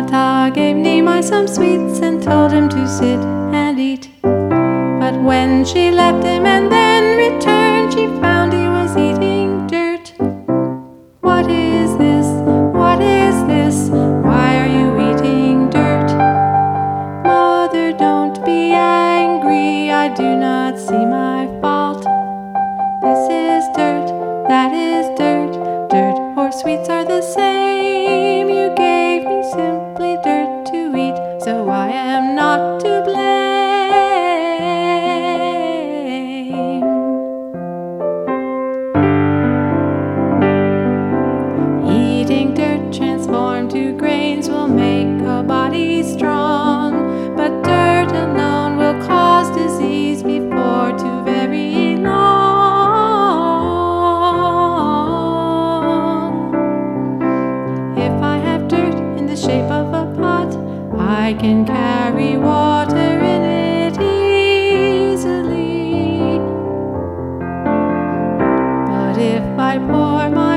Tata gave Nimai some sweets and told him to sit and eat. But when she left him and then returned, she found he was eating dirt. What is this? What is this? Why are you eating dirt? Mother, don't be angry, I do not see my fault. This is dirt, that is dirt. Dirt or sweets are the same. You gave me simply dirt to eat, so I am not to blame. Eating dirt transformed to grains will make a body strong, but dirt alone will cause disease before too very long. If I have dirt in the shape of a pot, I can carry water in it easily. But if I pour my